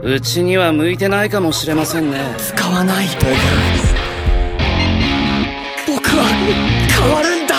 うちには向いてないかもしれませんね。 使わない。僕は変わるんだ。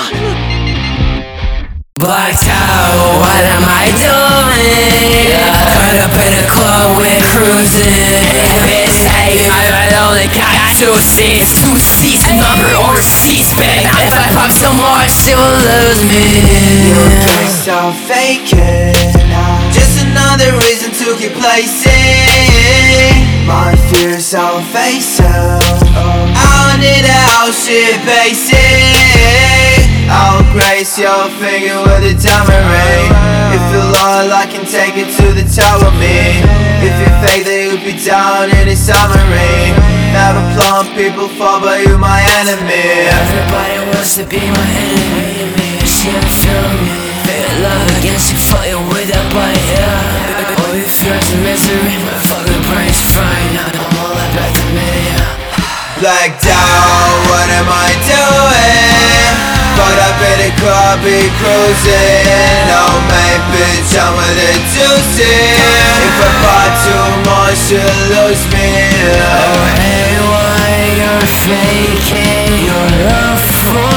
Black Tower, what am I doing? Put up in a club, we're cruising. It's safe, I only got 2 seats. 2 seats, number or seats, babe. If I fuck so much, she will lose me. Your drinks are faking. Just another reason to keep placing. My fears I'll face them. I need a house shit basic. I'll grace your finger with a diamond ring. If you loyal, I can take it to the top with me. If you fake, then you'll be down in a submarine. Never plumb people fall, but you my enemy. Everybody wants to be my enemy. She don't feel me. Fake love against you, fighting with that body, yeah. All you fears and misery, my fucking brain's frying. I'm all about to me, Blacked out, what am I doing? Caught up in the club, be cruising. No main bitch, I'm with a juicy. If I buy too much, she'll lose me. Oh hey, why you're faking your love for